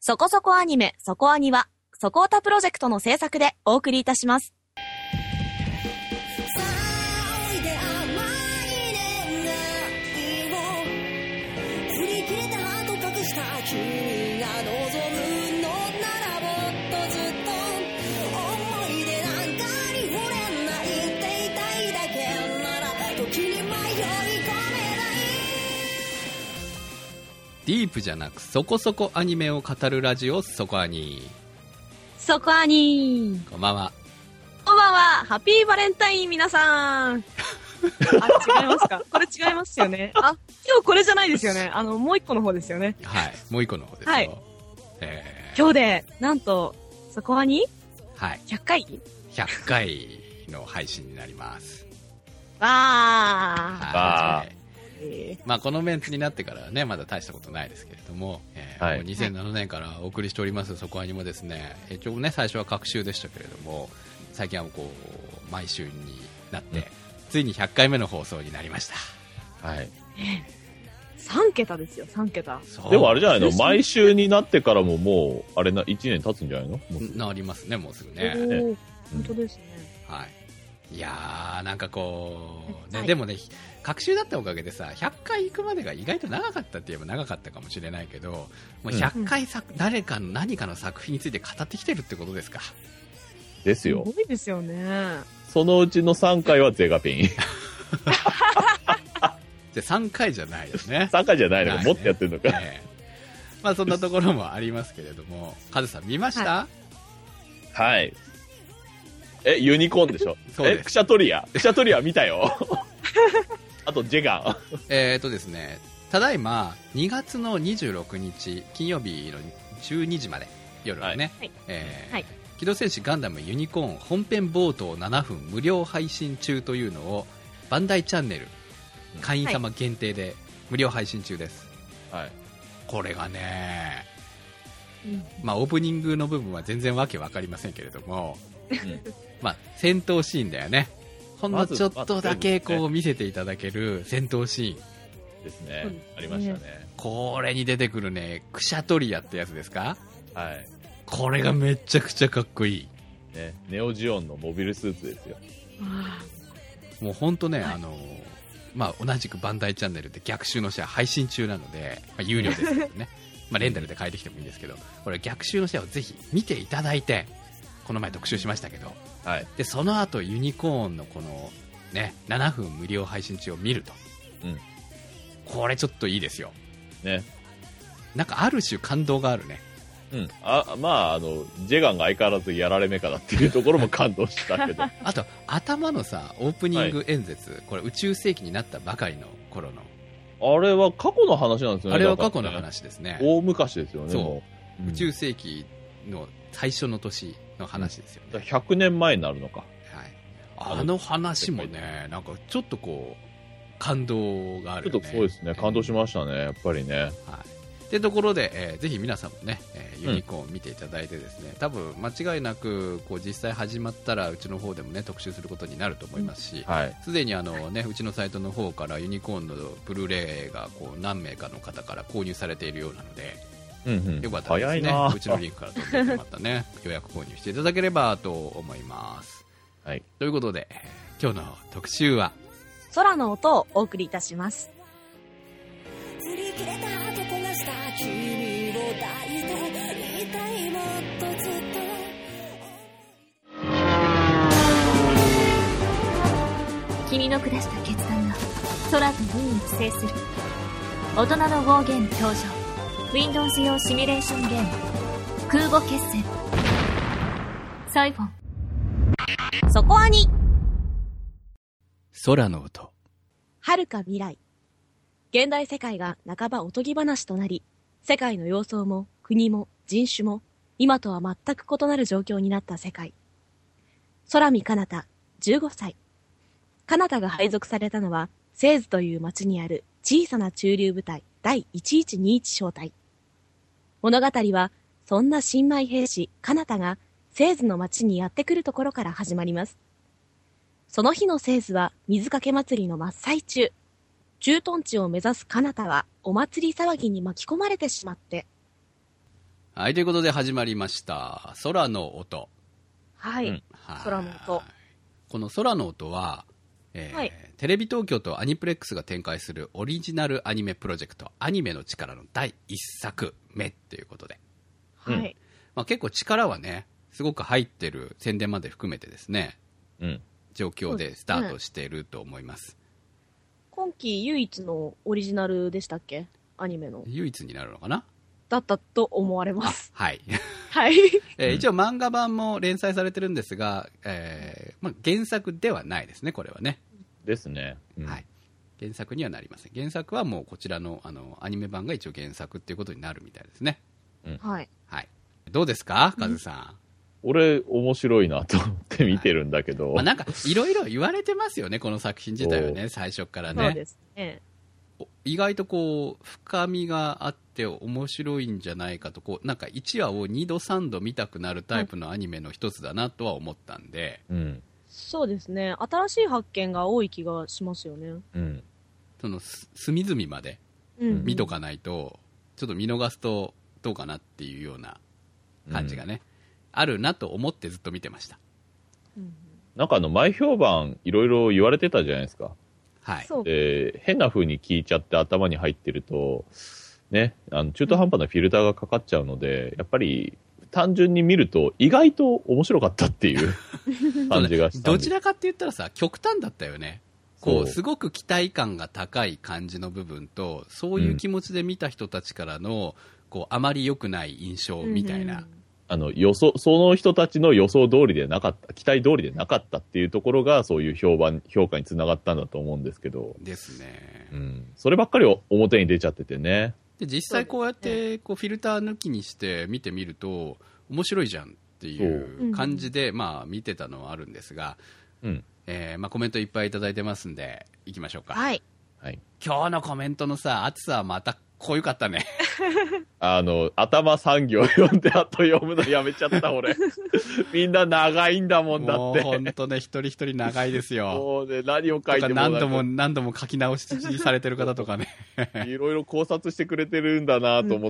そこそこアニメ、そこアニは、そこおたプロジェクトの制作でお送りいたします。 ディープじゃなくそこそこアニメを語るラジオ、そこアニ。 そこアニ。 こんばんは。 こんばんは。ハッピーバレンタイン皆さん。あ、違いますか？これ違いますよね。あ、今日これじゃないですよね。もう一個の方ですよね。 はい。もう一個の方ですよ。 はい。今日で、なんと、そこアニ？ はい。 100回 ?100 回の配信になります。 わー。 はい。まあこのメンツになってからはねまだ大したことないですけれども、 はい、 もう2007年からお送りしておりますそこアニもですね、一応ね最初は隔週でしたけれども最近はこう毎週になって、ついに100回目の放送になりました。はい。 3桁ですよ、3桁。 でもあれじゃないの、毎週になってからももうあれな1年経つんじゃないの？ なりますね、もうすぐね。 本当ですね。 はい。いやーなんかこうね、はい、でもね隔週だったおかげでさ100回行くまでが意外と長かったって言えば長かったかもしれないけどもう100回誰かの何かの作品について語ってきてるってことですか。 ですよ。 すごいですよね。 そのうちの3回はゼガピン。 じゃ3回じゃないよね。 3回じゃないのか、もっとやってるのか。 まあそんなところもありますけれども、カズさん見ました？ はい。ユニコーンでしょ。 そうです。 クシャトリア見たよ。あとジェガン。 ですね、ただいま2月の26日金曜日の12時まで夜のね、はい、機動戦士ガンダムユニコーン本編冒頭7分無料配信中というのをバンダイチャンネル会員様限定で無料配信中です。はい。これがね、まあオープニングの部分は全然わけわかりませんけれども、まあ戦闘シーンだよね。ほんのちょっとだけこう見せていただける戦闘シーンですね。ありましたね。 これに出てくるね、クシャトリアってやつですか？ はい。 これがめちゃくちゃかっこいい。 ね、ネオジオンのモビルスーツですよ。 もうほんとね、まあ同じくバンダイチャンネルで逆襲のシェア配信中なので、まあ、有料ですけどね。まあレンタルで借りてきてもいいですけど、これ逆襲のシェアをぜひ見ていただいて、この前特集しましたけど、はい、でその後ユニコーンのこのね7分無料配信中を見ると、これちょっといいですよね。なんかある種感動があるね。 まあジェガンが相変わらずやられ目かなっていうところも感動したけどあと頭のさオープニング演説、これ宇宙世紀になったばかりの頃のあれは過去の話なんですよね。 あれは過去の話ですね。 大昔ですよね。 そう、宇宙世紀の最初の年の話ですよね。 100年前になるのか。 はい。あの話もね、なんかちょっとこう感動があるね。 ちょっとそうですね。感動しましたね。やっぱりね。はい。 ってところで、ぜひ皆さんもね、ユニコーン見ていただいてですね、多分間違いなくこう実際始まったらうちの方でもね特集することになると思いますし、すでにねうちのサイトの方からユニコーンのブルーレイがこう何名かの方から購入されているようなので、よかったらですね、うちのリンクから飛んでまたね予約購入していただければと思います。はい。ということで今日の特集は空の音をお送りいたします。 君の下した決断が空と海を制する大人のウォーゲーム登場。 Windows 用シミュレーションゲーム空母決戦サイフォン。 そこアニ。 空の音。 遥か未来。現代世界が半ばおとぎ話となり、世界の様相も国も人種も今とは全く異なる状況になった世界。空見かなた15歳。かなたが配属されたのは西津という町にある小さな駐留部隊第1121小隊。物語はそんな新米兵士かなたが西津の町にやってくるところから始まります。その日の西津は水かけ祭りの真っ最中。駐屯地を目指すかなたはお祭り騒ぎに巻き込まれてしまって、 はい、ということで始まりました。空の音。 はい。空の音。 この空の音は、はい、テレビ東京とアニプレックスが展開するオリジナルアニメプロジェクト、アニメの力の第1作目っていうことで。はい。まあ、結構力はね、すごく入ってる宣伝まで含めてですね、うん、状況でスタートしていると思います。 今期唯一のオリジナルでしたっけ？アニメの。 唯一になるのかな？ だったと思われます。 はい。 はい。 一応漫画版も連載されてるんですが、まあ、原作ではないですね、これはね。 ですね。 はい。原作にはなりません。原作はもうこちらの、アニメ版が一応原作っていうことになるみたいですね。 はい。 はい。どうですか、カズさん。 俺、面白いなと思って見てるんだけど。 まあ、なんか、いろいろ言われてますよね、この作品自体はね、最初からね。 そうですね。 意外とこう深みがあって面白いんじゃないかと、こうなんか1話を2度3度見たくなるタイプのアニメの一つだなとは思ったんで、 そうですね、新しい発見が多い気がしますよね。 その隅々まで見とかないと、ちょっと見逃すとどうかなっていうような感じがね、あるなと思ってずっと見てました。 なんか前評判いろいろ言われてたじゃないですか。 はい。 変な風に聞いちゃって頭に入ってると、ね、中途半端なフィルターがかかっちゃうので、やっぱり単純に見ると意外と面白かったっていう感じがしたどちらかって言ったらさ、極端だったよね。こう、すごく期待感が高い感じの部分と、そういう気持ちで見た人たちからの、こう、あまり良くない印象みたいな。 その人たちの予想通りでなかった、期待通りでなかったっていうところが、そういう評価につながったんだと思うんですけど。 ですね。 そればっかり表に出ちゃっててね。 で、実際こうやって、こう、フィルター抜きにして見てみると、面白いじゃんっていう感じで、まあ、見てたのはあるんですが、まあ、コメントいっぱいいただいてますんで、行きましょうか。 はい。 今日のコメントのさ、厚さはまた濃ゆかったね。 頭3行読んで、あと読むのやめちゃった、俺。みんな長いんだもんだって。もうほんとね、一人一人長いですよ。 もうね、何を書いても何度も書き直しされてる方とかね。 いろいろ考察してくれてるんだなと思って、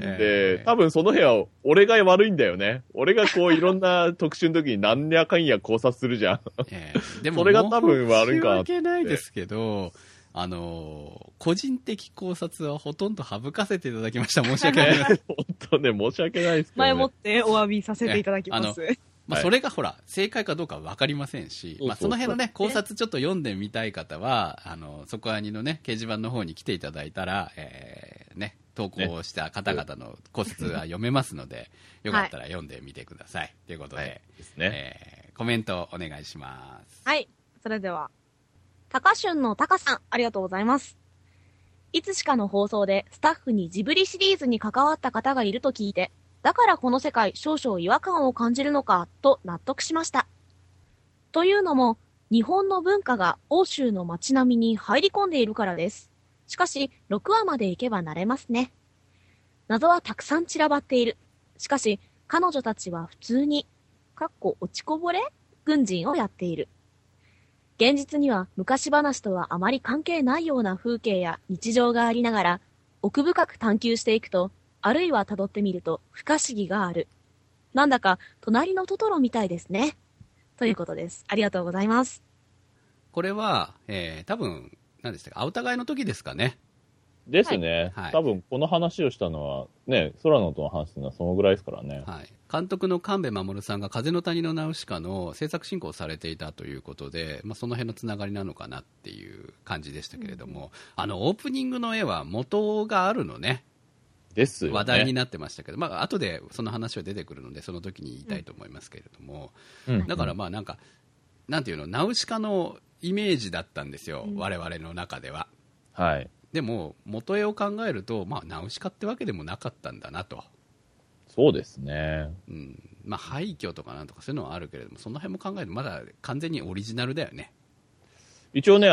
多分その部屋、俺が悪いんだよね。俺がこういろんな特集の時に何やかんや考察するじゃん。 でも、 それが多分悪いかなって。 申し訳ないですけど、個人的考察はほとんど省かせていただきました。申し訳ない。 本当ね、申し訳ないですけど、ね。 前もってお詫びさせていただきます。 まあ、それがほら、正解かどうかは分かりませんし、まあ、その辺のね、考察ちょっと読んでみたい方は、そこアニのね、掲示板の方に来ていただいたら、ね、投稿した方々の考察は読めますので、よかったら読んでみてください。ということで、 ですね、 コメントお願いします。 はい、それでは。タカシュンのタカさん、ありがとうございます。いつしかの放送でスタッフにジブリシリーズに関わった方がいると聞いて、だからこの世界少々違和感を感じるのかと納得しました。というのも、日本の文化が欧州の街並みに入り込んでいるからです。しかし、6話まで行けば慣れますね。謎はたくさん散らばっている。しかし、彼女たちは普通に、落ちこぼれ軍人をやっている。現実には昔話とはあまり関係ないような風景や日常がありながら、奥深く探求していくと、あるいは辿ってみると不可思議がある。なんだか隣のトトロみたいですね。ということです。ありがとうございます。 これは、多分、何でしたか、お互いの時ですかね。 ですね、はい。多分この話をしたのは、ね、空の音の話というのはそのぐらいですからね。 はい。監督の神戸守さんが風の谷のナウシカの制作進行をされていたということで、まあ、その辺のつながりなのかなっていう感じでしたけれども、オープニングの絵は元があるのね。 ですよね。 話題になってましたけど、まあ、後でその話は出てくるので、その時に言いたいと思いますけれども、だからまあなんか、なんていうの、ナウシカのイメージだったんですよ、我々の中では。 はい。 でも元絵を考えると、まあ、ナウシカってわけでもなかったんだなと。 そうですね、 まあ、廃墟とかなんとかそういうのはあるけれども、その辺も考えるとまだ完全にオリジナルだよね。 一応ね、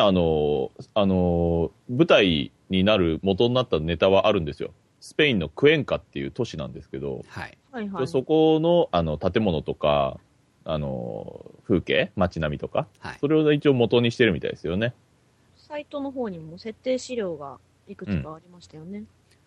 舞台になる元になったネタはあるんですよ。スペインのクエンカっていう都市なんですけど、 はいそこの建物とか風景、街並みとか、はい、それを一応元にしてるみたいですよね。 サイトの方にも設定資料がいくつかありましたよね。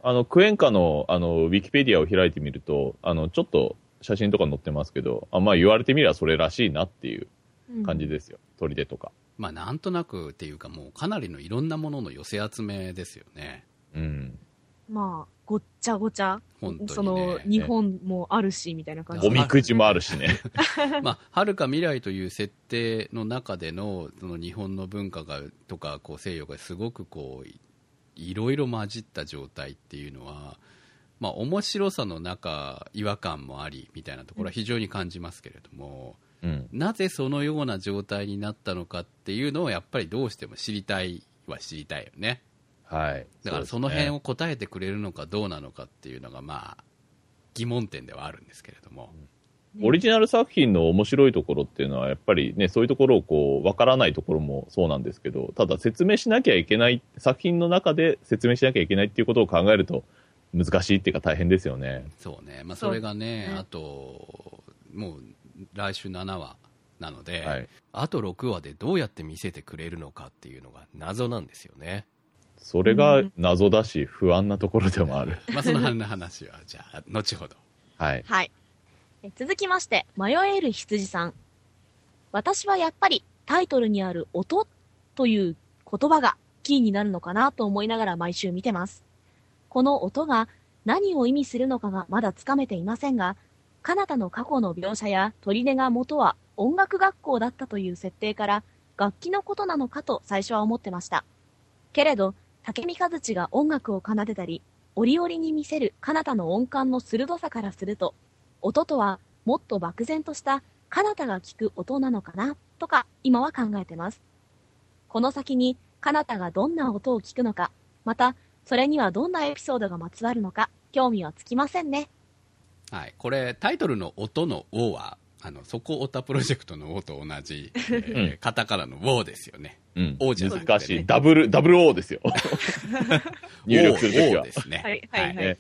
クエンカの、ウィキペディアを開いてみると、ちょっと写真とか載ってますけど、まあ言われてみればそれらしいなっていう感じですよ。砦とか。 まあなんとなくっていうかもうかなりのいろんなものの寄せ集めですよね。 うん。 まあ、ごっちゃごちゃ。 本当にね。 その、日本もあるし、みたいな感じ。 おみくじもあるしね。 まあ、遥か未来という設定の中での、その日本の文化が、とか、こう西洋がすごくこう、いろいろ混じった状態っていうのは、まあ面白さの中、違和感もあり、みたいなところは非常に感じますけれども、 うん、 なぜそのような状態になったのかっていうのをやっぱりどうしても知りたいは知りたいよね。 はい。 だからその辺を答えてくれるのかどうなのかっていうのがまあ疑問点ではあるんですけれども、 オリジナル作品の面白いところっていうのはやっぱりね、そういうところをこう、わからないところもそうなんですけど、ただ説明しなきゃいけない、作品の中で説明しなきゃいけないっていうことを考えると難しいっていうか大変ですよね。 そうね。まあそれがね、あと、もう来週7話なので、 はい、 あと6話でどうやって見せてくれるのかっていうのが謎なんですよね。 それが謎だし、不安なところでもある。 まあその話は、じゃあ、後ほど。 はい。 はい。続きまして、迷える羊さん。私はやっぱりタイトルにある音という言葉がキーになるのかなと思いながら毎週見てます。この音が何を意味するのかがまだつかめていませんが、彼方の過去の描写や砦が元は音楽学校だったという設定から楽器のことなのかと最初は思ってました。けれど、竹見和地が音楽を奏でたり、折々に見せる彼方の音感の鋭さからすると、音とはもっと漠然とした彼方が聞く音なのかなとか今は考えてます。この先に彼方がどんな音を聞くのか、またそれにはどんなエピソードがまつわるのか興味はつきませんね。 はい、これタイトルの音の O はそこオタプロジェクトの O と同じ、カタカナの O ですよね。 うん、 O じゃなくて、ね、 難しい。ダブル O ですよ。入力するときは。 O ですね。 はいはいはい。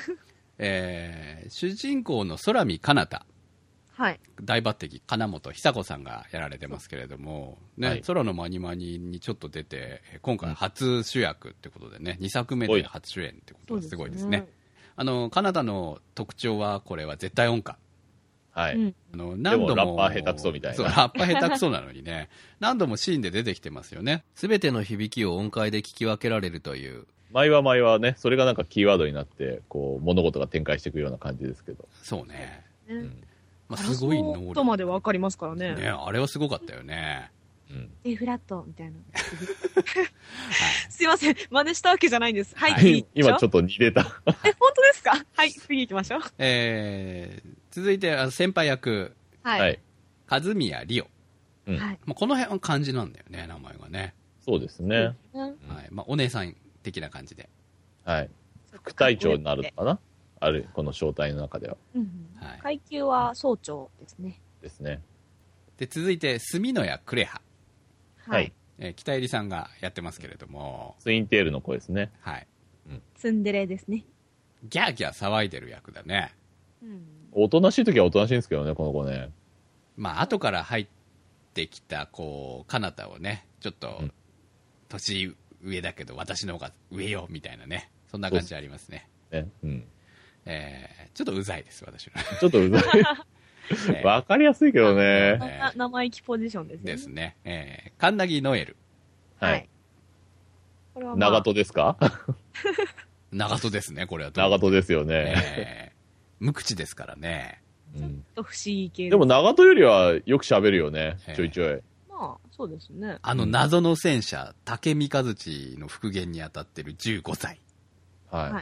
主人公の空見かなた。 はい。 大抜擢、金本久子さんがやられてますけれども、ね、はい、空のマニマニにちょっと出て、今回初主役ってことでね、2作目で初主演ってことがすごいですね。カナダの特徴は、これは絶対音感。 はい。 何度も。 でもラッパー下手くそみたいな。 そう、ラッパー下手くそなのにね、何度もシーンで出てきてますよね。 すべての響きを音階で聞き分けられるという。 毎はね、それがなんかキーワードになって、こう、物事が展開していくような感じですけど。 そうね。 まあ、 すごい能力。 音までわかりますからね。 ね、あれはすごかったよね。 A フラットみたいな。すいません、真似したわけじゃないんです。はい。 今ちょっと似てた。 本当ですか？はい、次行きましょう。 続いて、先輩役。 はい。 和宮里央。 はい。 この辺は漢字なんだよね、名前がね。 そうですね。 はい。まあ、お姉さん的な感じで。 はい。副隊長になるのかな？ある、この正体の中では。 はい。階級は総長ですね。 ですね。 で、続いて、住野谷呉羽。 はい。 北入さんがやってますけれども。 ツインテールの子ですね。 はい。 ツンデレですね。 ギャーギャー騒いでる役だね。 おとなしい時はおとなしいんですけどね、この子ね。 まあ、後から入ってきた、こう、彼方をね、ちょっと、年上だけど、私の方が上よ、みたいなね。そんな感じありますね。 ね。 ちょっとうざいです、私は。 ちょっとうざい。わかりやすいけどね。 生意気ポジションですね。 ですね。神奈木ノエル。 はい。これは長門ですか？ 長門ですね、これは。 長門ですよね。 無口ですからね。 ちょっと不思議系。 でも長門よりはよく喋るよね、ちょいちょい。 まあ、そうですね。 謎の戦車、竹見和地の復元に当たってる15歳。 はい。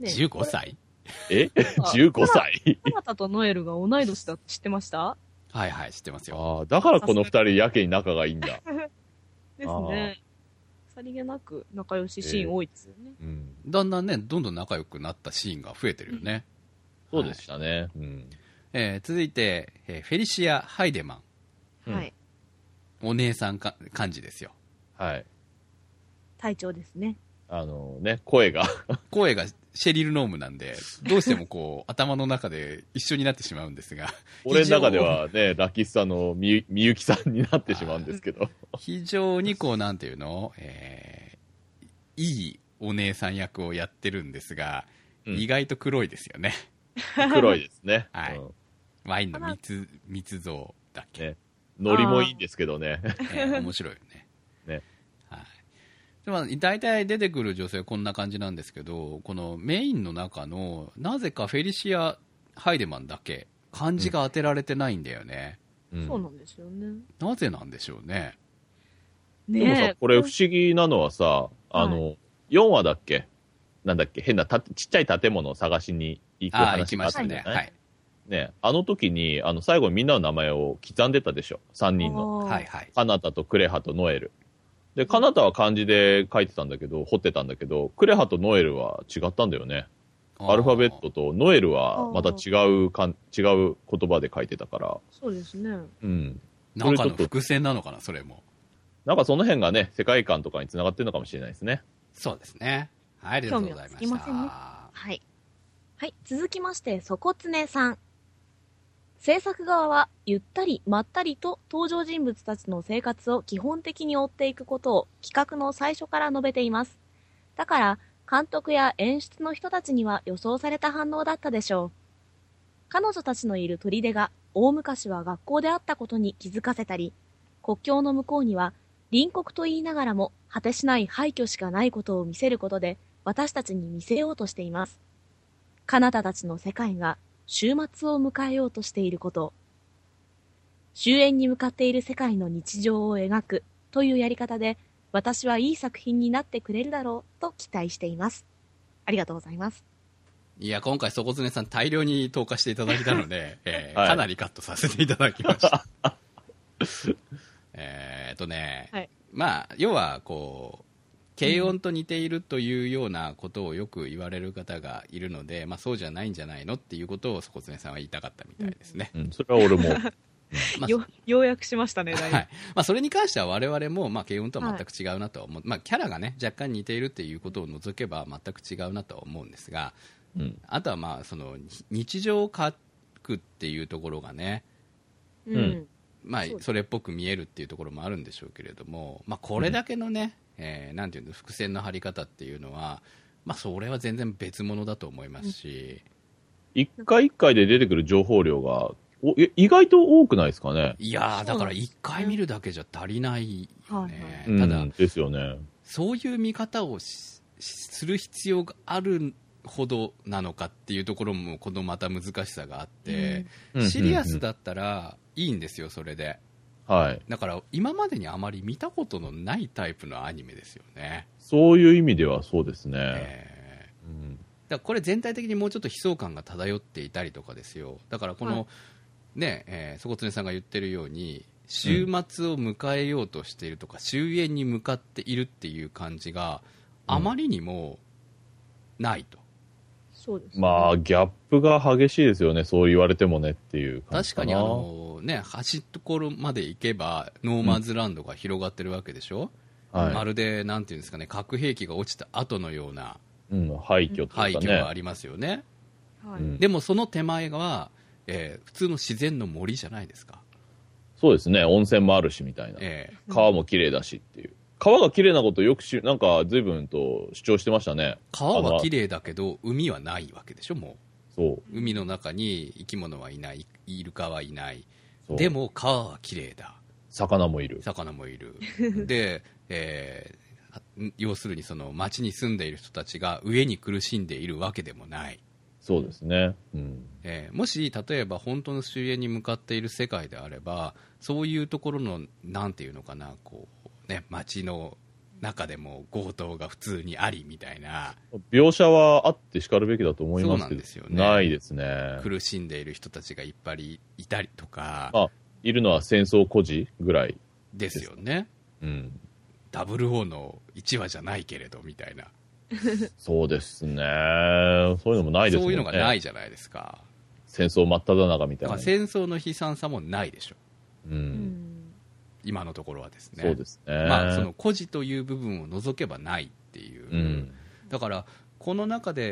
15歳 15歳カナタとノエルが同い年だって知ってました？ はいはい、知ってますよ。 ああ、だからこの二人やけに仲がいいんだ。 ですね。さりげなく仲良しシーン多いですよね。 だんだんね、どんどん仲良くなったシーンが増えてるよね。 そうでしたね。 続いて、フェリシア・ハイデマン。はい。 お姉さん感じですよ。 はい。 隊長ですね。 声がシェリル・ノームなんで、どうしてもこう、頭の中で一緒になってしまうんですが。 俺の中ではね、ラキスタのみゆきさんになってしまうんですけど。 非常にこう、なんていうのいいお姉さん役をやってるんですが、 うん意外と黒いですよね。 黒いですね。 はいうんワインの密造だっけ、 ね。ノリもいいんですけどね。 面白いよね。 ね。 はい。でも大体出てくる女性はこんな感じなんですけど、このメインの中のなぜかフェリシア・ハイデマンだけ漢字が当てられてないんだよね。 うんそうなんですよね。 なぜなんでしょうね。 でもさ、これ不思議なのはさ、4話だっけなんだっけ変なちっちゃい建物を探しに行く行話きましたね。はい。 ね、あの時に、最後にみんなの名前を刻んでたでしょ。3人の。 はいはい。 カナタとクレハとノエル。で、カナタは漢字で書いてたんだけど、彫ってたんだけど、クレハとノエルは違ったんだよね。アルファベットとノエルはまた違う言葉で書いてたから。 そうですね。 うん。 なんかの伏線なのかな、それも。 なんかその辺がね、世界観とかに繋がってるのかもしれないですね。 そうですね。はい、ありがとうございました。 興味はつきませんね。はい。はい、続きまして、そこつねさん。制作側はゆったりまったりと登場人物たちの生活を基本的に追っていくことを企画の最初から述べています。だから監督や演出の人たちには予想された反応だったでしょう。彼女たちのいる砦が大昔は学校であったことに気づかせたり、国境の向こうには隣国と言いながらも果てしない廃墟しかないことを見せることで私たちに見せようとしています。彼方たちの世界が終末を迎えようとしていること。終焉に向かっている世界の日常を描くというやり方で、私はいい作品になってくれるだろうと期待しています。ありがとうございます。 いや、今回、そこつねさん大量に投下していただいたので、 はいかなりカットさせていただきました。はい、まあ、要は、こう、軽音と似ているというようなことをよく言われる方がいるので、まあ、そうじゃないんじゃないのっていうことをそこつねさんは言いたかったみたいですね。 それは俺も。 まあ、ようやくしましたね、 はいまあ、それに関しては我々も、まあ、軽音とは全く違うなとは思う、まあ、キャラがね若干似ているっていうことを除けば全く違うなとは思うんですが、あとはまあその日常を書くっていうところがね、まあ、それっぽく見えるっていうところもあるんでしょうけれども、まあ、これだけのね、なんていうの伏線の張り方っていうのは、まあ、それは全然別物だと思いますし、 一回一回で出てくる情報量が意外と多くないですかね。 いやーだから1回見るだけじゃ足りないよね、 ただ、ですよね、 そういう見方をする必要があるほどなのかっていうところもこのまた難しさがあって、シリアスだったらいいんですよ、それで。 はい、 だから今までにあまり見たことのないタイプのアニメですよね。 そういう意味ではそうですね、 だからこれ全体的にもうちょっと悲壮感が漂っていたりとかですよ。だからこの、ねそこつねさんが言ってるように終末を迎えようとしているとか、終焉に向かっているっていう感じがあまりにもないと、 そうですね、 まあギャップが激しいですよね、そう言われてもねっていう感じかな。 確かにね、端っころまで行けばノーマンズランドが広がってるわけでしょ、まるでなんていうんですかね、核兵器が落ちた後のような、 廃墟とかね、 廃墟がありますよね、でもその手前は普通の自然の森じゃないですか。 そうですね、温泉もあるしみたいな、川も綺麗だしっていう。川が綺麗なことをよくなんか随分と主張してましたね。 川は綺麗だけど海はないわけでしょ。もうそう海の中に生き物はいない、イルカはいない。でも川は綺麗だ、 魚もいるで、要するにその町に住んでいる人たちが飢えに苦しんでいるわけでもない。 そうですね、 もし例えば本当の終焉に向かっている世界であれば、そういうところのなんていうのかな、こうね、街の中でも強盗が普通にありみたいな描写はあってしかるべきだと思いますけど、 そうなんですよね、 ないですね。 苦しんでいる人たちがいっぱいいたりとか、 いるのは戦争孤児ぐらいですよね。00の1話じゃないけれどみたいなそうですね、そういうのもないですもんね。 そういうのがないじゃないですか。 戦争真っ只中みたいな。 戦争の悲惨さもないでしょ、今のところはですね。 そうですね、 まあ、その孤児という部分を除けばないっていう、だからこの中で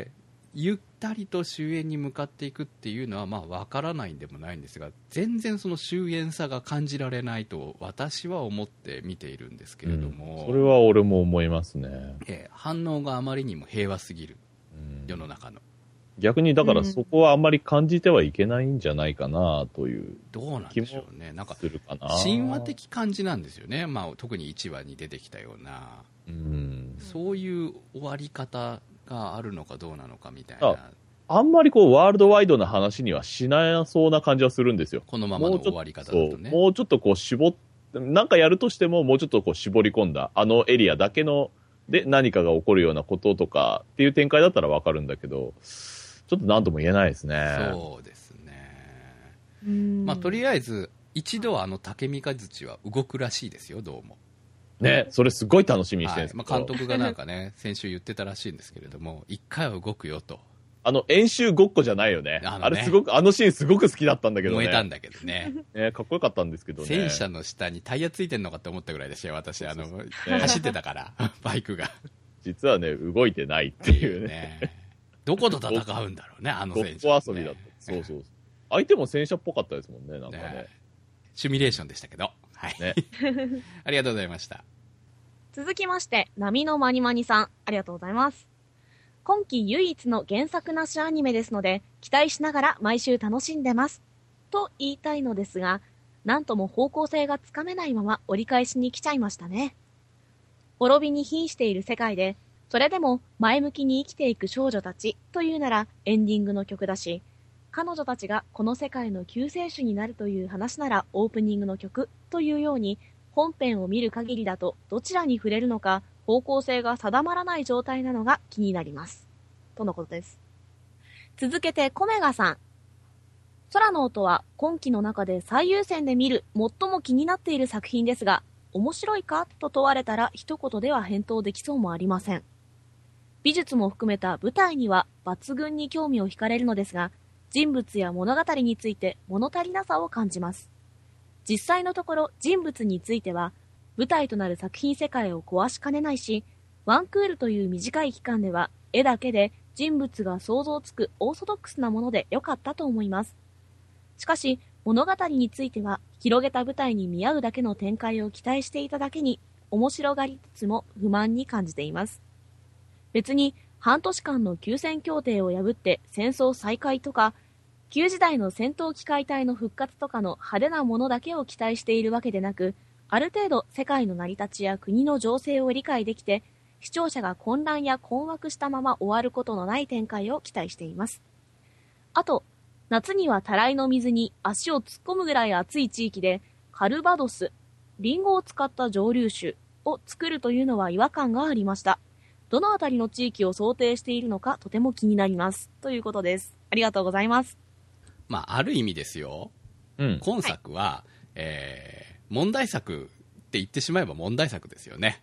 ゆったりと終焉に向かっていくっていうのはまあ分からないんでもないんですが、全然その終焉さが感じられないと私は思って見ているんですけれども、 それは俺も思いますね。 反応があまりにも平和すぎる、世の中の。 逆にだからそこはあんまり感じてはいけないんじゃないかなというどうなんでしょうね。なんかするかな。 神話的感じなんですよね、まあ、特に1話に出てきたような、そういう終わり方があるのかどうなのかみたいな。 あんまりこうワールドワイドな話にはしなそうな感じはするんですよ。 このままの終わり方だとね。 もうちょっとこうなんかやるとしてももうちょっとこう絞り込んだあのエリアだけので何かが起こるようなこととかっていう展開だったらわかるんだけど、ちょっと何とも言えないですね。 そうですね。まあとりあえず一度竹三日槌は動くらしいですよ、どうも。 ね、それすごい楽しみにしてるんですけど、 まあ、監督がなんかね先週言ってたらしいんですけれども、一回は動くよと。 演習ごっこじゃないよね。あれすごく、あのシーンすごく好きだったんだけどね。 燃えたんだけどね。 かっこよかったんですけどね。 戦車の下にタイヤついてんのかって思ったぐらいでしたよ、私。走ってたから、バイクが。 実はね、動いてないっていうね。 どこと戦うんだろうね、あの戦車、 ごっこ遊びだった。そうそう。相手も戦車っぽかったですもんね、なんかね。 シミュレーションでしたけど。はい。ね、ありがとうございました。 続きまして、波のまにまにさん、ありがとうございます。今季唯一の原作なしアニメですので、期待しながら毎週楽しんでます。と言いたいのですが、なんとも方向性がつかめないまま折り返しに来ちゃいましたね。滅びに瀕している世界で、それでも前向きに生きていく少女たちというならエンディングの曲だし、彼女たちがこの世界の救世主になるという話ならオープニングの曲というように、本編を見る限りだとどちらに触れるのか方向性が定まらない状態なのが気になります。とのことです。続けてコメガさん。空の音は今期の中で最優先で見る最も気になっている作品ですが、面白いかと問われたら一言では返答できそうもありません。美術も含めた舞台には抜群に興味を惹かれるのですが、人物や物語について物足りなさを感じます。実際のところ人物については舞台となる作品世界を壊しかねないし、ワンクールという短い期間では絵だけで人物が想像つくオーソドックスなもので良かったと思います。しかし物語については広げた舞台に見合うだけの展開を期待していただけに面白がりつつも不満に感じています。別に半年間の休戦協定を破って戦争再開とか、旧時代の戦闘機械隊の復活とかの派手なものだけを期待しているわけでなく、ある程度世界の成り立ちや国の情勢を理解できて、視聴者が混乱や困惑したまま終わることのない展開を期待しています。あと、夏にはたらいの水に足を突っ込むぐらい暑い地域で、カルバドス、リンゴを使った蒸留酒を作るというのは違和感がありました。どのあたりの地域を想定しているのかとても気になります。ということです。ありがとうございます。 まあ、ある意味ですよ。今作は、問題作って言ってしまえば問題作ですよね。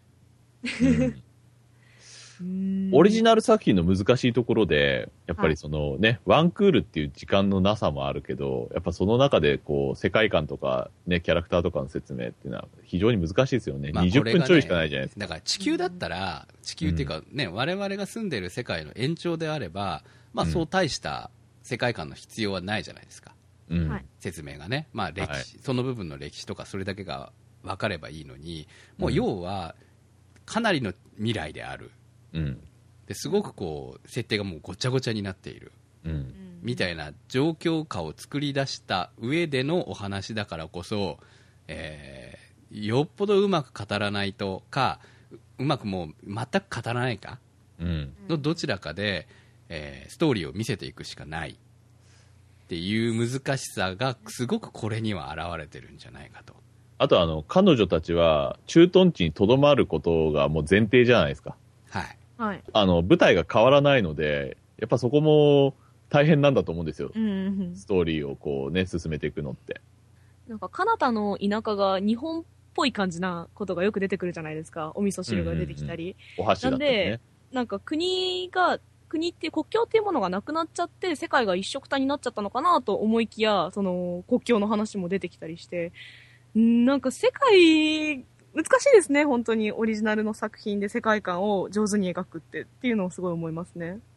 オリジナル作品の難しいところで、やっぱりそのね、ワンクールっていう時間のなさもあるけど、やっぱその中でこう、世界観とかね、キャラクターとかの説明っていうのは非常に難しいですよね。20分ちょいしかないじゃないですか。 だから地球だったら、地球っていうかね、我々が住んでいる世界の延長であれば、まあそう大した世界観の必要はないじゃないですか。説明がね。まあ歴史、その部分の歴史とかそれだけが分かればいいのに、もう要は、かなりの未来である。ですごくこう設定がもうごちゃごちゃになっている、みたいな状況下を作り出した上でのお話だからこそ、よっぽどうまく語らないとか、うまくもう全く語らないかのどちらかで、ストーリーを見せていくしかないっていう難しさがすごくこれには現れてるんじゃないかと。 あと彼女たちは駐屯地にとどまることがもう前提じゃないですか。 はい。 舞台が変わらないので、やっぱそこも大変なんだと思うんですよ。ストーリーをこうね、進めていくのって。 なんか、カナタの田舎が日本っぽい感じなことがよく出てくるじゃないですか。お味噌汁が出てきたり。 お箸だったりね。 なんで、なんか国っていう国境っていうものがなくなっちゃって、世界が一緒くたになっちゃったのかなと思いきや、その国境の話も出てきたりして、なんか世界、難しいですね、本当にオリジナルの作品で世界観を上手に描くっていうのをすごい思いますね。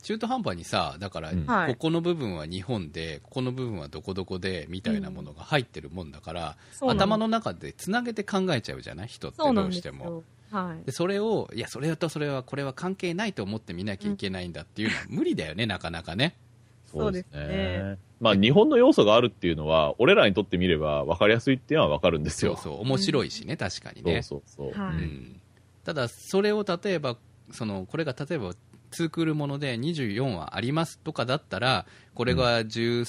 中途半端にさ、だから、ここの部分は日本で、ここの部分はどこどこで、みたいなものが入ってるもんだから、頭の中でつなげて考えちゃうじゃない、人ってどうしても。でそれを、いや、それとそれは、これは関係ないと思って見なきゃいけないんだっていうのは無理だよね、なかなかね。 そうですね。まあ、日本の要素があるっていうのは、俺らにとってみれば分かりやすいっていうのは分かるんですよ。 そうそう、面白いしね、確かにね。ただ、それを例えば、これが例えば、2クールもので24話ありますとかだったら、これが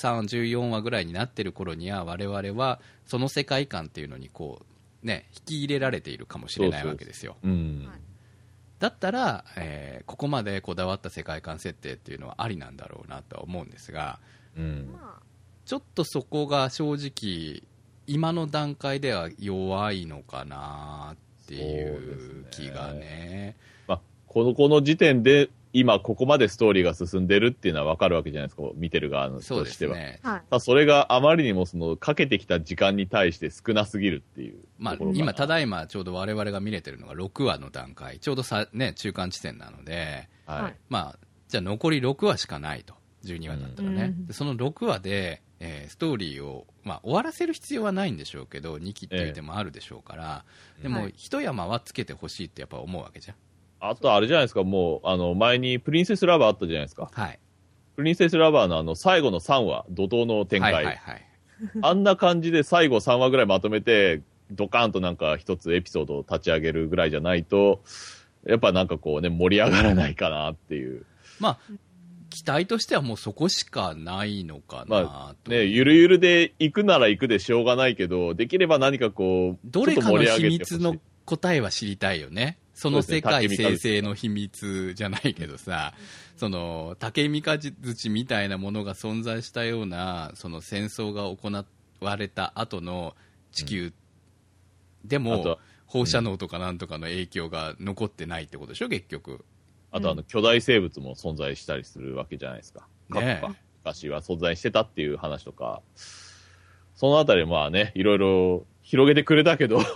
13、14話ぐらいになってる頃には、我々はその世界観っていうのにこう、ね、引き入れられているかもしれないわけですよ。だったら、ここまでこだわった世界観設定っていうのはありなんだろうなとは思うんですが、ちょっとそこが正直今の段階では弱いのかなっていう気がね。 まあ、この時点で今ここまでストーリーが進んでるっていうのは分かるわけじゃないですか、見てる側の人としては。そうですね。それがあまりにもかけてきた時間に対して少なすぎるっていう。 まあ、今、ただいまちょうど我々が見れてるのが6話の段階、ちょうどね、中間地点なので、まあ、じゃあ残り6話しかないと、12話だったらね。でその6話で、ストーリーを、まあ、終わらせる必要はないんでしょうけど、2期っていう手もあるでしょうから、でも、一山はつけてほしいってやっぱ思うわけじゃん。 あとあれじゃないですか、もう、前にプリンセスラバーあったじゃないですか。プリンセスラバーの最後の3話、怒涛の展開。あんな感じで最後3話ぐらいまとめて、ドカーンとなんか一つエピソードを立ち上げるぐらいじゃないと、やっぱなんかこうね、盛り上がらないかなっていう。 まあ、期待としてはもうそこしかないのかなと。 まあ、ね、ゆるゆるで行くなら行くでしょうがないけど、できれば何かこう、 どれかの秘密の答えは知りたいよね。その世界生成の秘密じゃないけどさ、竹三日槌みたいなものが存在したような、その戦争が行われた後の地球でも、放射能とかなんとかの影響が残ってないってことでしょ、結局。 あと巨大生物も存在したりするわけじゃないですか。昔は存在してたっていう話とか、そのあたりまあね、いろいろ広げてくれたけど、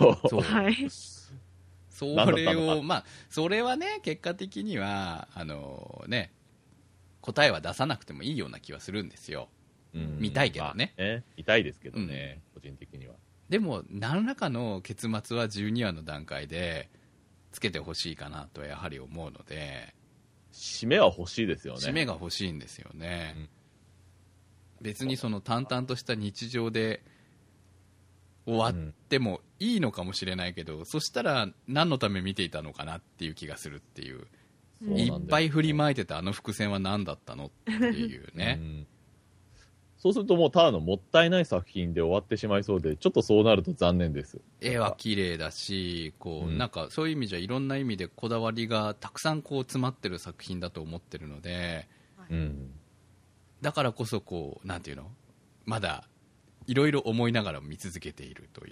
それを、まあ、それはね、結果的には、ね、答えは出さなくてもいいような気はするんですよ。見たいけどね。 見たいですけどね、個人的には。 でも、何らかの結末は12話の段階で、つけてほしいかなとはやはり思うので。 締めは欲しいですよね。 締めが欲しいんですよね。別に淡々とした日常で、終わってもいいのかもしれないけど、そしたら何のため見ていたのかなっていう気がするっていう、いっぱい振りまいてたあの伏線は何だったのっていうね。 そうするともうただのもったいない作品で終わってしまいそうで、ちょっとそうなると残念です。 絵は綺麗だし、なんかそういう意味じゃいろんな意味でこだわりがたくさん詰まってる作品だと思ってるので、だからこそなんていうの、まだいろいろ思いながら見続けているという、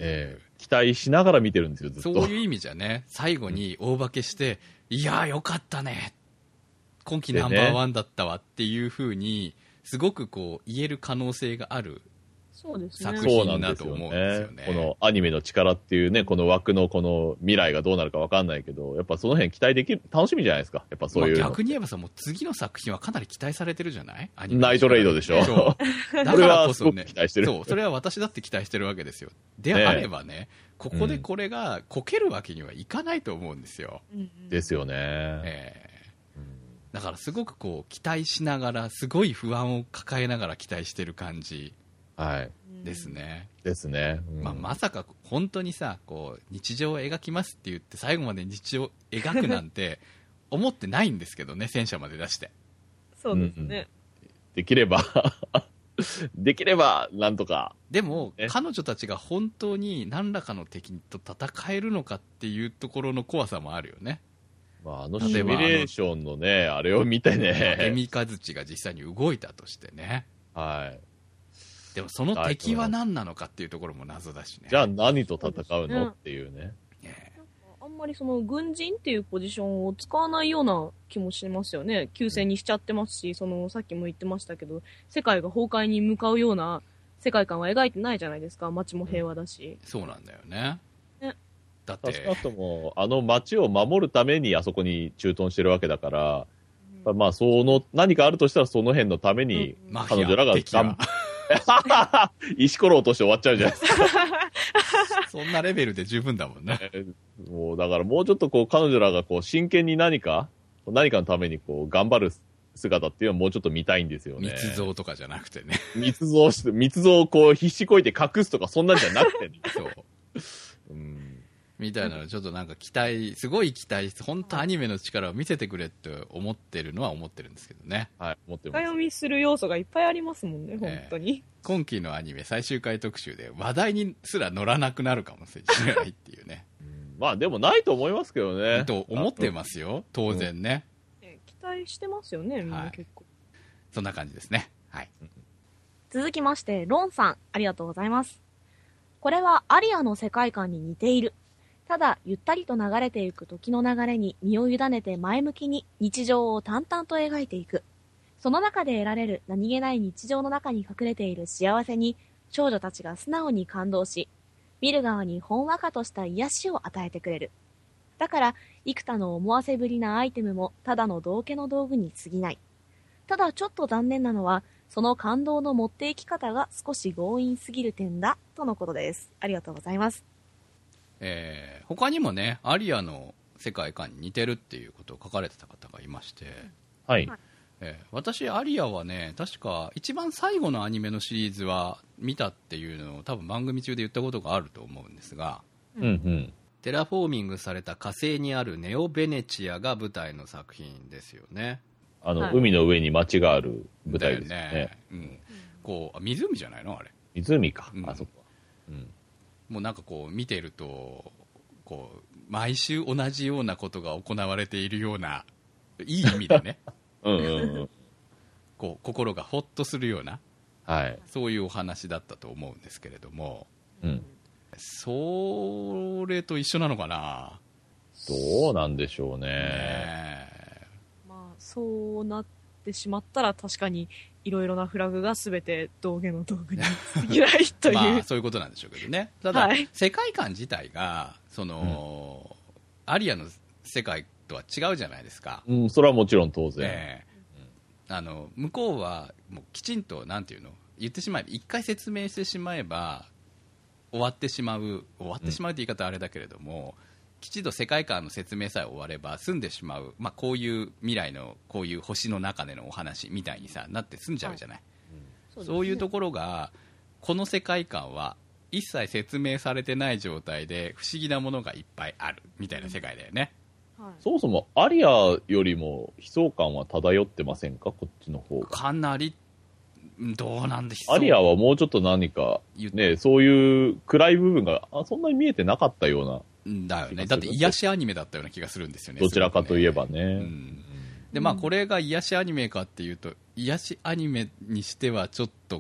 期待しながら見てるんですよ、ずっと。 そういう意味じゃね、最後に大化けして、いやーよかったね、今季ナンバーワンだったわっていうふうに、すごく言える可能性がある作品だと思うんですよね。 このアニメの力っていうね、この枠のこの未来がどうなるか分かんないけど、やっぱその辺期待できる、楽しみじゃないですか。やっぱそういう、 逆に言えばさ、もう次の作品はかなり期待されてるじゃない？アニメナイトレイドでしょ。 そう。だからこそね、 期待してる。 そう、それは私だって期待してるわけですよ。であればね、ここでこれがこけるわけにはいかないと思うんですよ。 ですよね。 だからすごく期待しながら、すごい不安を抱えながら期待してる感じですね。 ですね。 まさか本当にさ、日常を描きますって言って最後まで日常を描くなんて思ってないんですけどね、戦車まで出して。 そうですね。 できればなんとか。 でも、彼女たちが本当に何らかの敵と戦えるのかっていうところの怖さもあるよね。 シミュレーションのね、あれを見てね。 竹三日槌が実際に動いたとしてね。でもその敵は何なのかっていうところも謎だしね。 じゃあ何と戦うのっていうね。 あんまり軍人っていうポジションを使わないような気もしますよね。休戦にしちゃってますし、さっきも言ってましたけど、世界が崩壊に向かうような世界観は描いてないじゃないですか。街も平和だし。 そうなんだよね。 だって少なくとも街を守るためにあそこに駐屯してるわけだから、 まあ、何かあるとしたらその辺のために、彼女らが石ころ落として終わっちゃうじゃないですか。 そんなレベルで十分だもんね。 もう、だからもうちょっと彼女らが真剣に何かのために頑張る姿っていうのはもうちょっと見たいんですよね。 密造とかじゃなくてね。 密造を必死こいて隠すとかそんなんじゃなくてね。 そう。みたいなのちょっとなんかすごい期待して、本当アニメの力を見せてくれって思ってるのは思ってるんですけどね。 はい、思ってます。 深読みする要素がいっぱいありますもんね、本当に。 今期のアニメ最終回特集で話題にすら乗らなくなるかもしれないっていうね。 まあでもないと思いますけどね。 と思ってますよ、当然ね。 期待してますよね、みんな結構。 そんな感じですね。はい。 続きまして、ロンさん、ありがとうございます。これはアリアの世界観に似ている。ただ、ゆったりと流れていく時の流れに身を委ねて前向きに日常を淡々と描いていく。その中で得られる何気ない日常の中に隠れている幸せに少女たちが素直に感動し、見る側にほんわかとした癒しを与えてくれる。だから、幾多の思わせぶりなアイテムもただの道化の道具に過ぎない。ただちょっと残念なのは、その感動の持っていき方が少し強引すぎる点だ、とのことです。ありがとうございます。 他にもね、アリアの世界観に似てるっていうことを書かれてた方がいまして、 はい。 私、アリアはね、確か一番最後のアニメのシリーズは見たっていうのを多分番組中で言ったことがあると思うんですが、テラフォーミングされた火星にあるネオベネチアが舞台の作品ですよね。 海の上に街がある舞台ですね。 湖じゃないのあれ。 湖か。そっか。 もうなんか見てると、毎週同じようなことが行われているような、いい意味でね。心がほっとするような、そういうお話だったと思うんですけれども、それと一緒なのかな。 どうなんでしょうね。 まあ、そうなってしまったら確かにいろいろなフラグが全て道化の道具に過ぎないというまあそういうことなんでしょうけどね。ただ、世界観自体がアリアの世界とは違うじゃないですか。 それはもちろん当然。 向こうはもうきちんとなんていうの言ってしまえば一回説明してしまえば終わってしまうって言い方はあれだけれども、きちんと世界観の説明さえ終われば済んでしまう、こういう未来のこういう星の中でのお話みたいになって済んじゃうじゃない。そういうところがこの世界観は一切説明されてない状態で不思議なものがいっぱいあるみたいな世界だよね。 そもそもアリアよりも悲壮感は漂ってませんか、こっちの方が。 かなりどうなんでしょう。 アリアはもうちょっと何かね、そういう暗い部分がそんなに見えてなかったような。 だよね。だって癒しアニメだったような気がするんですよね。 どちらかといえばね。 でこれが癒しアニメかっていうと、癒しアニメにしてはちょっと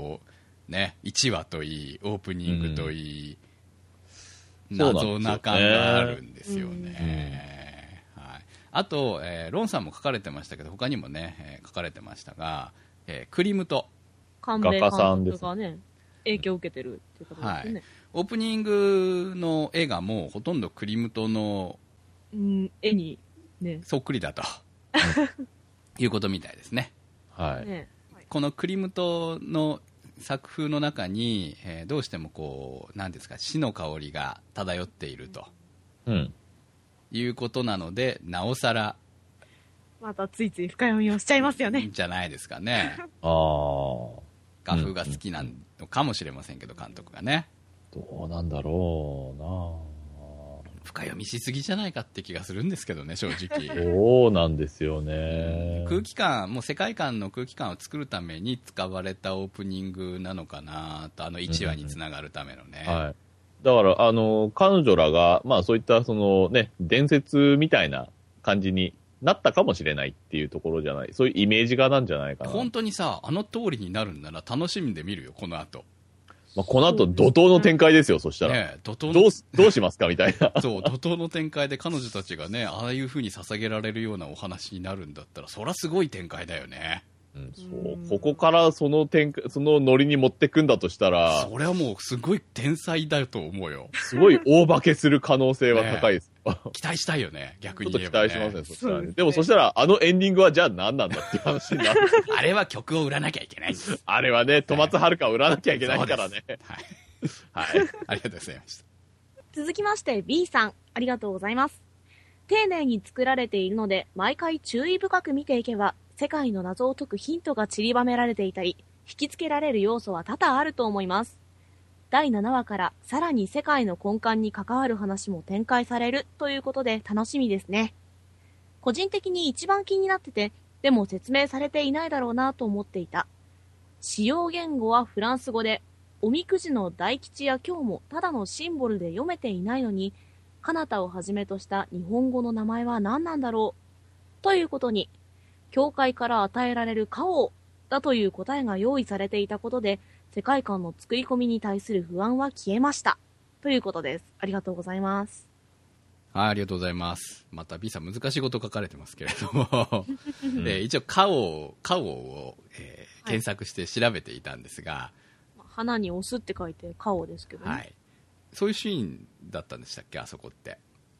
1話といいオープニングといい、謎な感があるんですよね。あと、ロンさんも書かれてましたけど、他にもね、書かれてましたが、クリムト画家さんですがね、影響を受けてるっていうことですね。 オープニングの絵がもうほとんどクリムトの絵にねそっくりだということみたいですね。このクリムトの作風の中に、どうしても何ですか、死の香りが漂っていると、いうことなので、なおさらまたついつい深読みをしちゃいますよね。 じゃないですかね。画風が好きなのかもしれませんけど、監督がね。 どうなんだろうな。 深読みしすぎじゃないかって気がするんですけどね、正直。 そうなんですよね。 空気感、もう世界観の空気感を作るために使われたオープニングなのかなと、1話につながるためのね。 だから、彼女らが、そういった伝説みたいな感じになったかもしれないっていうところじゃない。そういうイメージがなんじゃないかな。 本当にさ、通りになるんなら楽しみで見るよ、この後。 この後、怒涛の展開ですよ、そしたら。 ね、 どうしますかみたいな。 そう、怒涛の展開で彼女たちがね、ああいう風に捧げられるようなお話になるんだったら、そりゃすごい展開だよね。 ここからそのノリに持ってくんだとしたら、 それはもうすごい天才だと思うよ。 すごい大化けする可能性は高いです。 期待したいよね、逆にちょっと言えば、ね。 期待しますね、そしたらね。でもそしたら、あのエンディングはじゃあ何なんだっていう話になる。 あれは曲を売らなきゃいけないんです。 あれはね、戸松遥を売らなきゃいけないからね。 はい。はい。ありがとうございました。 続きまして B さん、ありがとうございます。丁寧に作られているので、毎回注意深く見ていけば、世界の謎を解くヒントが散りばめられていたり、引きつけられる要素は多々あると思います。第7話からさらに世界の根幹に関わる話も展開されるということで楽しみですね。個人的に一番気になってて、でも説明されていないだろうなと思っていた。使用言語はフランス語で、おみくじの大吉や今日もただのシンボルで読めていないのに、彼方をはじめとした日本語の名前は何なんだろうということに、教会から与えられる家王だという答えが用意されていたことで、世界観の作り込みに対する不安は消えました。ということです。ありがとうございます。 はい、ありがとうございます。また B さん難しいこと書かれてますけれども、一応家王を、検索して調べていたんですが、 花に押すって書いて家王ですけどね。はい。 そういうシーンだったんでしたっけ、あそこって。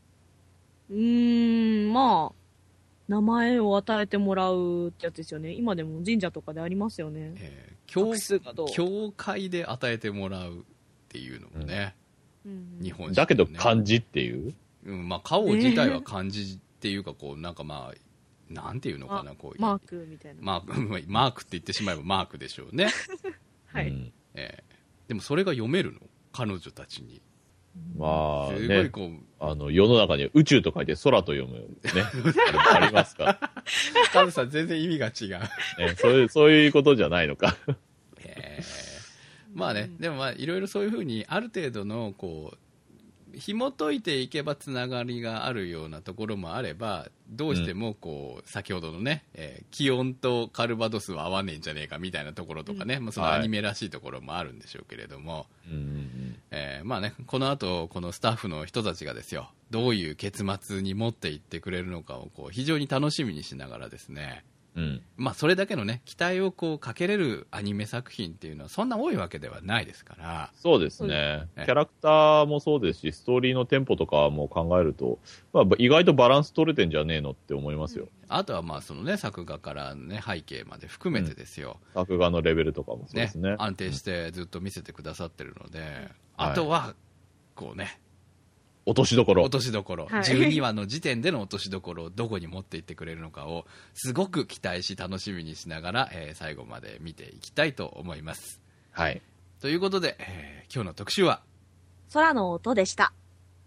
まあ、名前を与えてもらうってやつですよね。今でも神社とかでありますよね。 教会で与えてもらうっていうのもね、日本、ね、 だけど漢字っていう、 まあ家王自体は漢字っていうか、こうなんかまあなんていうのかな、こうマークみたいな、 マークって言ってしまえばマークでしょうね。 はい、 でもそれが読めるの、彼女たちに。 まあね、すごいこう世の中には宇宙と書いて空と読むねありますか。 カズさん全然意味が違う。そういうことじゃないのか。 まあね、でもまあいろいろそういうふうにある程度のこう紐解いていけばつながりがあるようなところもあれば、どうしてもこう、先ほどのね、気温とカルバドスは合わねえんじゃねえかみたいなところとかね、そのアニメらしいところもあるんでしょうけれども、まあね、この後このスタッフの人たちがですよ、どういう結末に持っていってくれるのかをこう非常に楽しみにしながらですね、まあそれだけのね期待をこうかけれるアニメ作品っていうのはそんな多いわけではないですから。 そうですね、キャラクターもそうですし、ストーリーのテンポとかも考えると、まあ、意外とバランス取れてんじゃねえのって思いますよ。 あとはまあそのね、作画からね背景まで含めてですよ、 作画のレベルとかもそうですね、 安定してずっと見せてくださってるので、あとはこうね、 落としどころ、 12話の時点での落としどころをどこに持っていってくれるのかをすごく期待し楽しみにしながら、最後まで見ていきたいと思います。 はい。 ということで、今日の特集は空の音でした。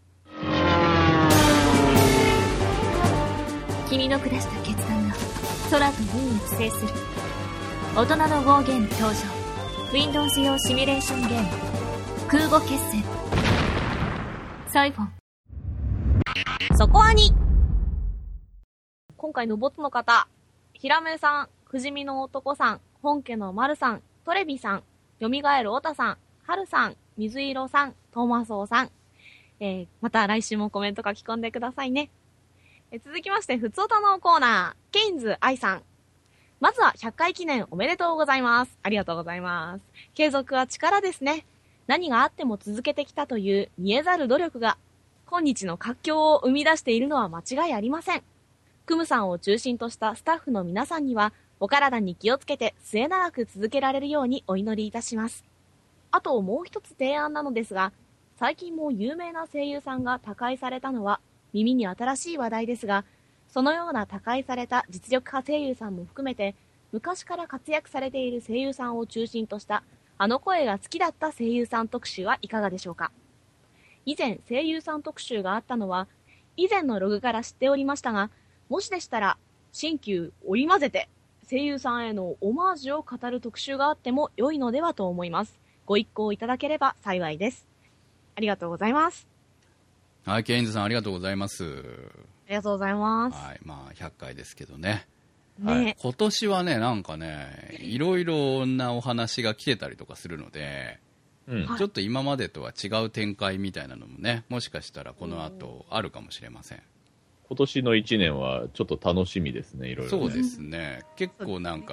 君の下した決断が空と海を制する大人のウォーゲーム登場。 Windows 用シミュレーションゲーム空母決戦サイフォン。 そこアニ。今回のボツの方、ひらめさん、不死身の男さん、本家の丸さん、トレビさん、よみがえるおたさん、はるさん、水色さん、トーマソーさん、また来週もコメント書き込んでくださいね。続きまして、ふつおたのコーナー、ケインズ愛さん。まずは100回記念おめでとうございます。ありがとうございます。継続は力ですね。何があっても続けてきたという見えざる努力が今日の活況を生み出しているのは間違いありません。クムさんを中心としたスタッフの皆さんにはお体に気をつけて末永く続けられるようにお祈りいたします。あともう一つ提案なのですが、最近も有名な声優さんが他界されたのは耳に新しい話題ですが、そのような他界された実力派声優さんも含めて昔から活躍されている声優さんを中心としたあの声が好きだった声優さん特集はいかがでしょうか。以前声優さん特集があったのは以前のログから知っておりましたが、もしでしたら新旧織り交ぜて声優さんへのオマージュを語る特集があっても良いのではと思います。ご一考いただければ幸いです。ありがとうございます。 はい、ケインズさんありがとうございます。 ありがとうございます。 はい、まあ100回ですけどね。 ね、 はい、今年はね、なんかね、いろいろなお話が来てたりとかするので、ちょっと今までとは違う展開みたいなのもね、もしかしたらこの後あるかもしれません。 今年の1年はちょっと楽しみですね、いろいろ、ね。 そうですね。結構なんか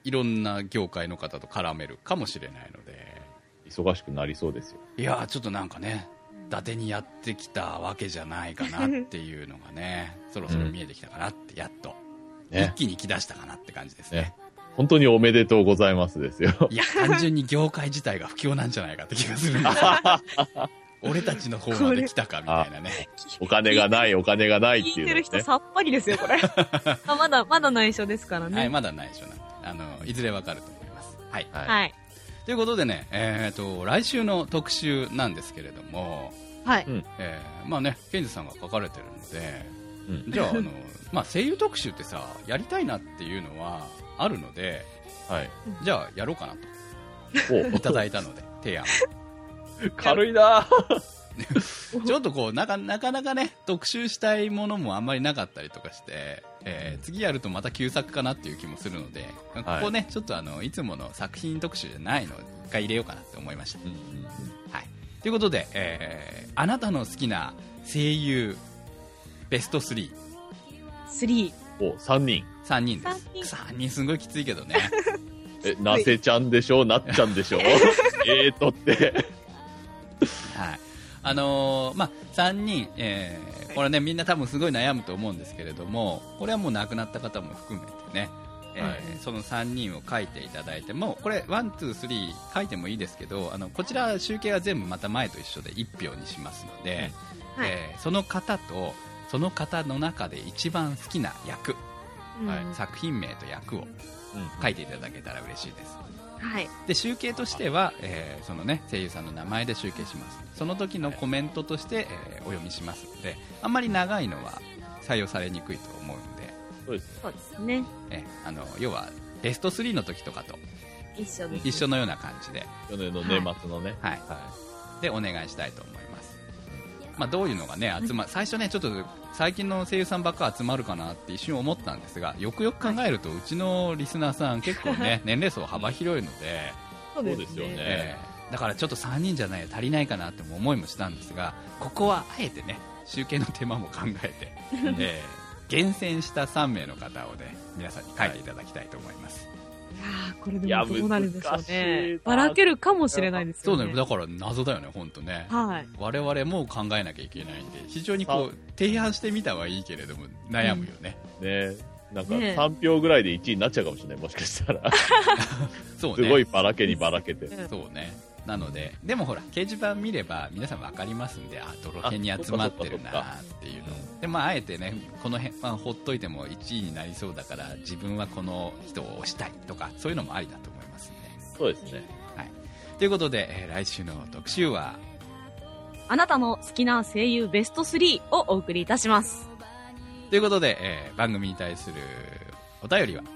いろんな業界の方と絡めるかもしれないので、 忙しくなりそうですよ。 いやちょっとなんかね、伊達にやってきたわけじゃないかなっていうのがねそろそろ見えてきたかなって、やっと、一気に来だしたかなって感じですね。 本当におめでとうございますですよ。 いや単純に業界自体が不況なんじゃないかって気がするんですよ俺たちの方まで来たかみたいなね。 お金がないっていうの、ね、 聞いてる人さっぱりですよこれまだ内緒ですからね。 はい、まだ内緒なんでいずれわかると思います。はい、 はい、 ということでね、来週の特集なんですけれども、 はい、 まあね、ケンジさんが書かれてるので、じゃあまあ、声優特集ってさやりたいなっていうのはあるので、 はい、 じゃあやろうかなといただいたので提案軽いなちょっとこうなかなかね特集したいものもあんまりなかったりとかして、次やるとまた旧作かなっていう気もするので、ここねちょっといつもの作品特集じゃないのが入れようかなって思いました。はい、ということで、あなたの好きな声優ベスト3。 お、3人です。3人すごいきついけどねなせちゃんでしょ、なっちゃんでしょってはい、まあ、3人、これねみんな多分すごい悩むと思うんですけれども、これはもう亡くなった方も含めてね、その3人を書いていただいても、これ1、2、3書いてもいいですけど、こちら集計は全部また前と一緒で1票にしますので、その方とその方の中で一番好きな役、作品名と役を書いていただけたら嬉しいです。 はい、 で集計としては、そのね、声優さんの名前で集計します。その時のコメントとして、お読みしますので、あんまり長いのは採用されにくいと思うので、 そうですね、 要はベスト3の時とかと一緒のような感じで、 去年の年末のね、 でお願いしたいと思います。まあ、どういうのがね最初ねちょっと最近の声優さんばっか集まるかなって一瞬思ったんですが、よくよく考えるとうちのリスナーさん結構ね年齢層幅広いので、 そうですよね、 だからちょっと3人じゃない足りないかなって思いもしたんですが、ここはあえてね集計の手間も考えて、厳選した3名の方をね皆さんに書いていただきたいと思います。 いやこれでもどうなるんでしょうね。ばらけるかもしれないですよね。 そうね、だから謎だよね本当ね、我々も考えなきゃいけないんで、非常にこう提案してみたはいいけれども悩むよね。 なんか3票ぐらいで1位になっちゃうかもしれない、もしかしたらそうね、 すごいばらけにばらけて、 そうね。なので、でもほら掲示板見れば皆さん分かりますんで、どの辺に集まってるなっていうので、まああえてねこの辺、ほっといても1位になりそうだから自分はこの人を推したいとか、そういうのもありだと思いますんで。 そうですね、 ということで、来週の特集はあなたの好きな声優ベスト3をお送りいたします。 ということで、番組に対するお便りは、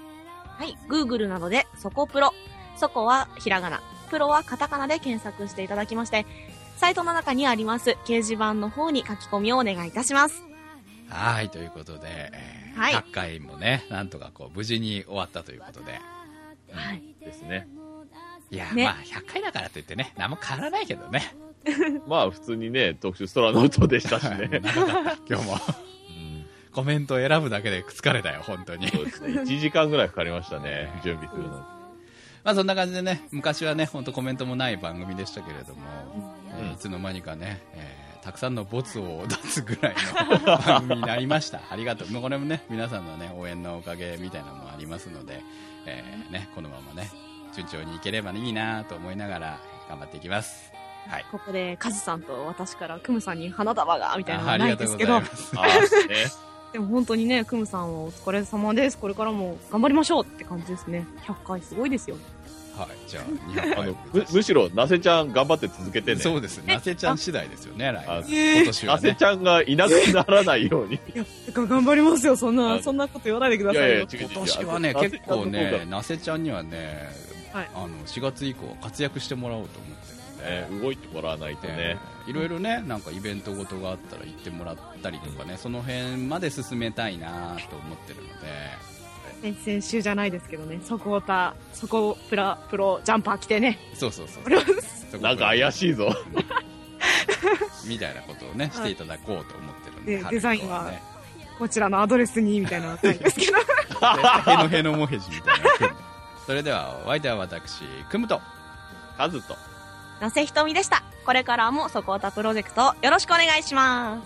Google などでそこプロ、そこはひらがな、プロはカタカナで検索していただきまして、サイトの中にあります掲示板の方に書き込みをお願いいたします。 はい、ということで、100回もねなんとかこう無事に終わったということで、 ですね。 いや、まあ100回だからといってね何も変わらないけどねまあ普通にね特集ストラの音でしたしね長かった今日もコメントを選ぶだけで疲れたよ本当に。 そうですね、1時間ぐらいかかりましたね準備するの。 まあそんな感じでね、昔はね本当コメントもない番組でしたけれども、いつの間にかね、たくさんのボツを出すぐらいの番組になりました。ありがとう。これもね皆さんのね応援のおかげみたいなのもありますので、このままね順調にいければいいなと思いながら頑張っていきます。はい、 ここでカズさんと私からクムさんに花束がみたいなのはないですけど、でも本当にね、クムさんはお疲れ様です。これからも頑張りましょうって感じですね。100回すごいですよ。 はい、じゃあ200回むしろなせちゃん頑張って続けてね。 そうですね、なせちゃん次第ですよね。今年はね、 なせちゃんがいなくならないように。 いや、頑張りますよ。そんなこと言わないでくださいよ。 今年はね結構ねなせちゃんにはね、4月以降活躍してもらおうと思ってるんで、 動いてもらわないとね、 いろいろねなんかイベントごとがあったら行ってもらったりとかね、その辺まで進めたいなと思ってるので、 先週じゃないですけどね、そこプロジャンパー着てね、 そうなんか怪しいぞみたいなことをねしていただこうと思ってるんで、 デザインはこちらのアドレスにみたいなのはないんですけどヘノヘノモヘジみたいなそれではお相手は私くむとカズとなせひとみでした。これからもそこおたプロジェクトよろしくお願いします。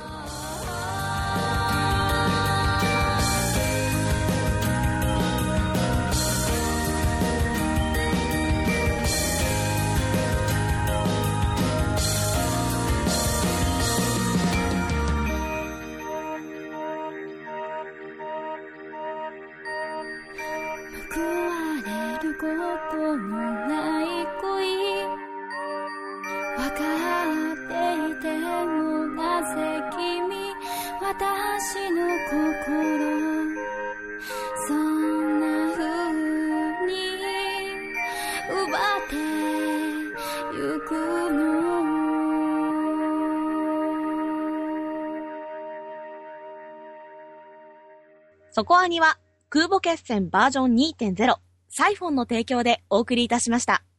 ことのない恋分かっていてもなぜ君私の心そんな風に奪ってゆくの。 そこアニは空母決戦バージョン 2.0 サイフォンの提供でお送りいたしました。